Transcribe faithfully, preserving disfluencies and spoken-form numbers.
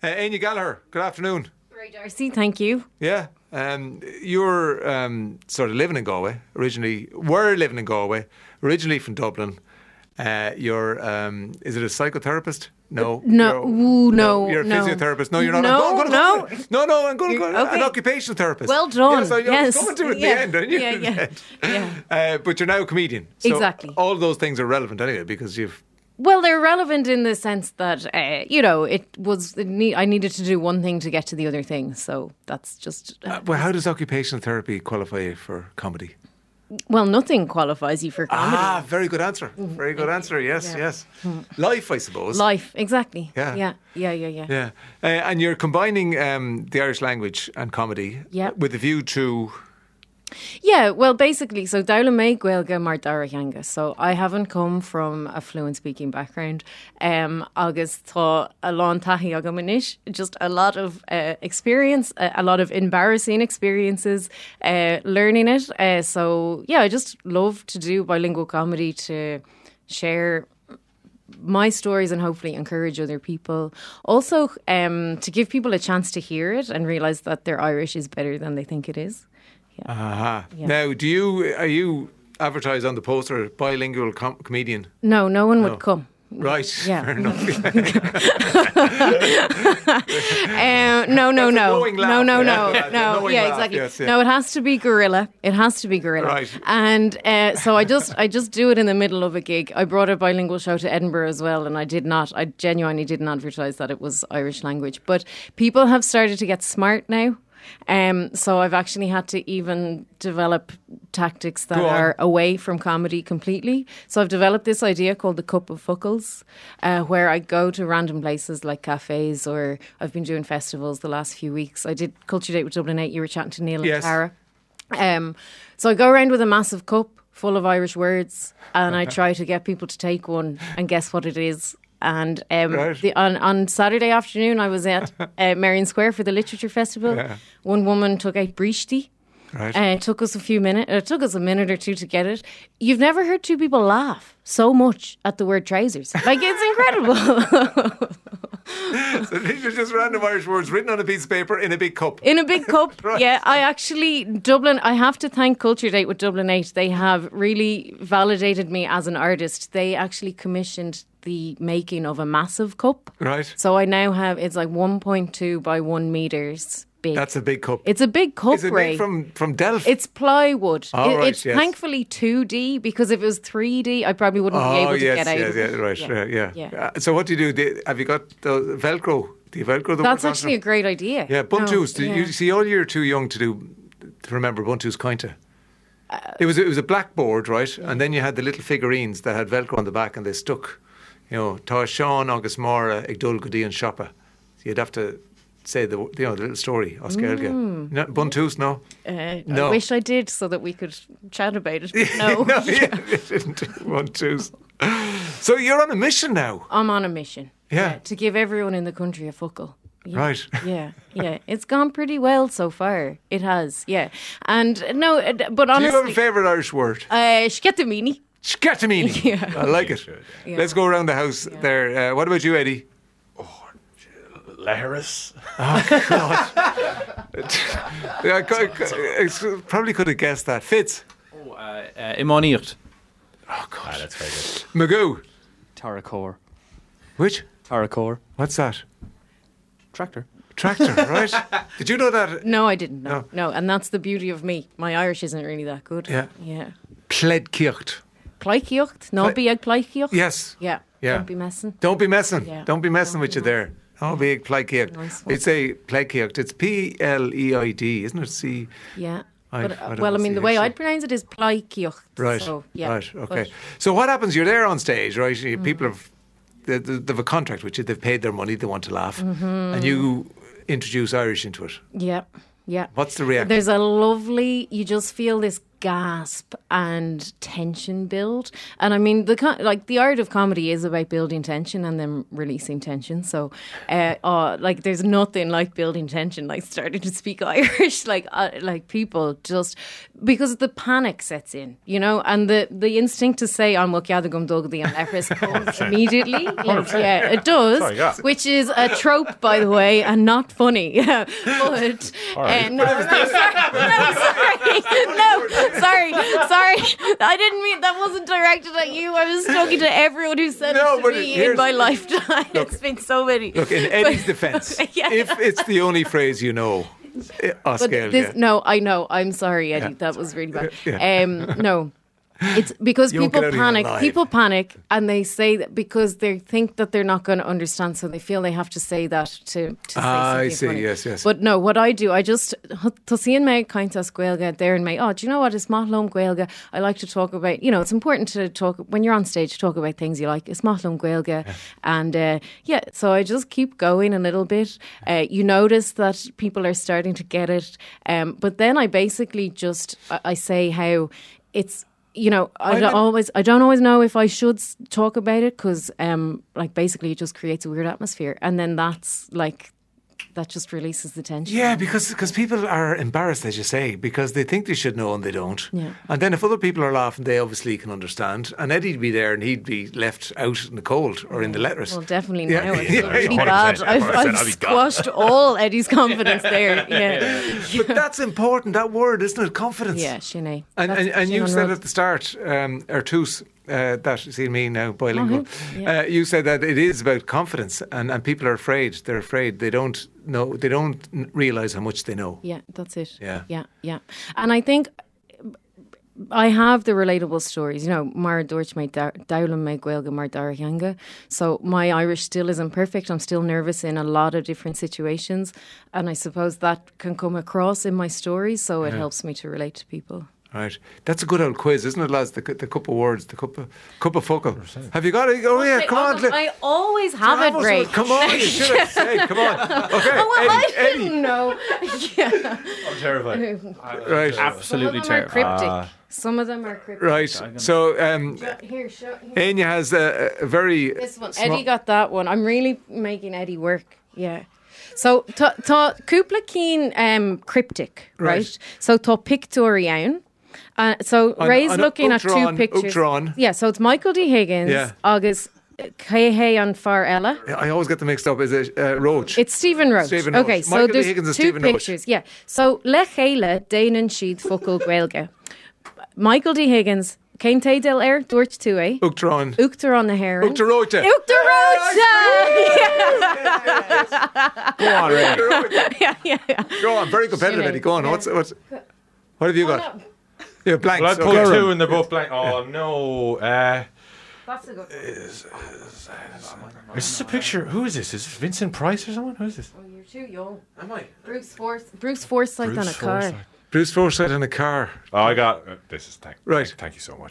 Uh, Anya Gallagher, good afternoon. Ray Darcy, thank you. Yeah, um, you're um, sort of living in Galway originally. Were living in Galway originally from Dublin. Uh, you're um, is it a psychotherapist? No, no, you're, ooh, no, You're a no. physiotherapist. No, you're not. No, I'm going, no, going, no, no. I'm going to go okay. an occupational therapist. Well done. Yes, I, I yes. was coming to it at yeah. the end, aren't you? Yeah, yeah, yeah. Uh, but you're now a comedian. So exactly. All of those things are relevant anyway because you've. Well, they're relevant in the sense that, uh, you know, it was, it need, I needed to do one thing to get to the other thing. So that's just... Uh, uh, well, how does occupational therapy qualify you for comedy? Well, nothing qualifies you for comedy. Ah, very good answer. Very good answer. Yes, yeah. yes. Life, I suppose. Life, exactly. Yeah. Yeah, yeah, yeah, yeah. Yeah. Uh, and you're combining um, the Irish language and comedy yeah. with a view to... Yeah, well, basically, so Daula me Gaeilge mar Darachanga. So I haven't come from a fluent speaking background. Um, agus tá a lán tahi agam inis, just a lot of uh, experience, a, a lot of embarrassing experiences, uh, learning it. Uh, so yeah, I just love to do bilingual comedy, to share my stories and hopefully encourage other people. Also, um, to give people a chance to hear it and realise that their Irish is better than they think it is. Yeah. Uh-huh. Yeah. Now, do you are you advertised on the poster bilingual com- comedian? No, no one no. would come. Right. Yeah. Fair enough. um, no, no, no, laugh, no, no, yeah. no, That's no. Yeah, laugh, exactly. yes, yeah. No, it has to be gorilla. It has to be gorilla. Right. And uh, so I just, I just do it in the middle of a gig. I brought a bilingual show to Edinburgh as well, and I did not. I genuinely didn't advertise that it was Irish language. But people have started to get smart now. Um, so I've actually had to even develop tactics that are away from comedy completely. So I've developed this idea called the Cup of Fuckles, uh, where I go to random places like cafes, or I've been doing festivals the last few weeks. I did Culture Date with Dublin eight. You were chatting to Neil yes. and Tara. Um, so I go around with a massive cup full of Irish words, and I try to get people to take one and guess what it is. And um, right. the, on, on Saturday afternoon, I was at uh, Marion Square for the Literature Festival. Yeah. One woman took out Brishti. Right. Uh, it took us a few minutes. It took us a minute or two to get it. You've never heard two people laugh so much at the word trousers. Like, it's incredible. So these are just random Irish words written on a piece of paper in a big cup. In a big cup. Right. Yeah, I actually, Dublin, I have to thank Culture Date with Dublin eight. They have really validated me as an artist. They actually commissioned the making of a massive cup. Right. So I now have, it's like one point two by one metres big. That's a big cup. It's a big cup, Is it Ray. made from, from Delft? It's plywood. Oh, it, right, it's yes. thankfully two D, because if it was three D, I probably wouldn't oh, be able to yes, get out yes, of yes, it. right, Yeah. right, yeah. Yeah. Uh, so what do you do? Do- Have you got the Velcro? Do you Velcro the That's words actually a onto great idea. them? Yeah, Buntus. No, Do yeah. you see, all you're too young to do to remember Buntus Cointa. Uh, it was it was a blackboard, right? Yeah. And then you had the little figurines that had Velcro on the back, and they stuck. You know, Tá Sean agus Mara ag dul go dtí an siopa. So you'd have to say the you know the little story. Oscailge. Mm. No, Buntus, no. Uh, No. I wish I did, so that we could chat about it. But no, no, yeah, you didn't do Buntus. So you're on a mission now. I'm on a mission. Yeah. To give everyone in the country a fuckle. Yeah, Right. Yeah, yeah. It's gone pretty well so far. It has, yeah. And no, uh, but honestly... Do you have a favourite Irish word? Uh, Sketamini. Scatamini. Yeah. I like it. Yeah. Let's go around the house Yeah. there. Uh, what about you, Eddie? Leharis. Oh, God. yeah, I, I, I probably could have guessed that. Fitz. Oh, uh, uh, Imaniert. Oh, God. Ah, that's very good. Magoo. Tarakor. Which? Tarakor. What's that? Tractor. Tractor, right? Did you know that? No, I didn't. No. No. no, and that's the beauty of me. My Irish isn't really that good. Yeah. Yeah. Pleidkircht. Pleikiocht? No, Ple- be ag pleikiocht? Yes. Yeah. Yeah. Don't be messing. Don't be messing. Yeah. Don't be messing Don't with be you there. Oh, big Pleidkircht. Nice one. It's a Pleidkircht. It's P L E I D, isn't it? C. Yeah. I- But, I uh, don't well, I know, mean, the way C H C. I'd pronounce it is pleikiocht. Right. So, yeah. Right. Okay. But- So what happens? You're there on stage, right? You- Mm-hmm. People have they, they, they've a contract with you. They've paid their money. They want to laugh, Mm-hmm. and you introduce Irish into it. Yeah. Yeah. What's the reaction? There's a lovely, you just feel this gasp and tension build. And I mean, the co- like the art of comedy is about building tension and then releasing tension. So, uh, uh, like, there's nothing like building tension, like starting to speak Irish, like uh, like people just because the panic sets in, you know, and the, the instinct to say I'm Wakiadagum Dogdy and Efris comes immediately. Like, yeah, it does, Sorry, yeah. which is a trope, by the way, and not funny. Yeah, but right. uh, no, no, sorry, no, sorry, no, sorry, sorry. I didn't mean that wasn't directed at you. I was talking to everyone who said No, it but to me here's- in my lifetime. It's been so many. Look, in Eddie's defence, Yeah. if it's the only phrase you know, eh, But Oscar, this, yeah. no, I know. I'm sorry, Eddie. Yeah, that was really bad. Yeah. Um, no. It's because You won't people get out of here panic. alive. People panic, and they say that because they think that they're not going to understand, so they feel they have to say that to. to say Ah, I something see, funny. yes, yes. But no, what I do, I just Tusian me kaintas Gaelga there and me. Oh, do you know what? It's Mahlum Gaelga. I like to talk about. You know, it's important to talk when you're on stage. Talk about things you like. It's Mahlum Gaelga, yeah. and uh, yeah. So I just keep going a little bit. Uh, you notice that people are starting to get it, um, but then I basically just I, I say how it's. You know, I I don't mean- always, I don't always know if I should s- talk about it because, um, like, basically, it just creates a weird atmosphere, and then that's like, that just releases the tension. Yeah, because because people are embarrassed, as you say, because they think they should know and they don't. Yeah. And then if other people are laughing, they obviously can understand. And Eddie'd be there and he'd be left out in the cold or in the letters. Well, definitely Yeah. now. I Yeah, feel really one hundred bad. percent, I've, one hundred percent, I've I'd be squashed all Eddie's confidence there. Yeah, But that's important, that word, isn't it? Confidence. yeah, Sinead. And, That's and, and you Sinead said Rudd. at the start, um, Ertus, uh, that, see me now, bilingual. Oh, who? Yeah. Uh, you said that it is about confidence, and, and people are afraid. They're afraid. They don't know. They don't n- realise how much they know. Yeah, that's it. Yeah. yeah, yeah. And I think I have the relatable stories. You know, Mara Dorch made Dowlam me Gaelga Mar Darachanga. So my Irish still isn't perfect. I'm still nervous in a lot of different situations, and I suppose that can come across in my stories. So it Yeah. helps me to relate to people. Right. That's a good old quiz, isn't it, lads? The, the cup of words, the cup of, cup of focal. Have you got it? Oh, yeah, come on. I always have it, Ray. Come on, you should have said, come on. Okay, Oh, well, I Eddie, didn't Eddie. know. Yeah. I'm terrified. Right, Absolutely Some of them are terrible. cryptic. Ah. Some of them are cryptic. right. So, um, Here, show. Here. Anya has a, a very... This one. small- Eddie got that one. I'm really making Eddie work. Yeah. So, ta ta Kupla Keen um cryptic, right? Right. So, ta pictorian. Uh, so On- Ray's on looking at two Uachtaráin- pictures. Uachtaráin. Yeah. So it's Michael D. Higgins. Yeah. August Kehe on Far Ella. I always get them mixed up. Is it uh, Roach? It's Stephen Roach. Stephen Roach. Okay, so Michael D. there's Higgins and two Stephen Roach. pictures. Yeah. So Le Chéile Déanann siad focal Gaeilge. Michael D. Higgins, Céim Té Del Air, Dúirt tú é. Uachtaráin. Uachtar on the Heron. Uachtaráin. Uachtar Go on, Ray. Yeah, yeah, yeah. Go on, very competitive, Sinead. Eddie. Go on. Yeah. What's, what's, what have you got? Yeah, blanks. Well, I put okay. two and they're both blank. Oh, no. Uh, That's a good one. is this a picture? Who is this? Is this Vincent Price or someone? Who is this? Oh, you're too young. Am I? Bruce Forsyth. Bruce Forsyth on a Bruce car. Forsyth. Bruce Forsyth in a car. Oh, I got. Uh, this is thank. Right. Thank you so much.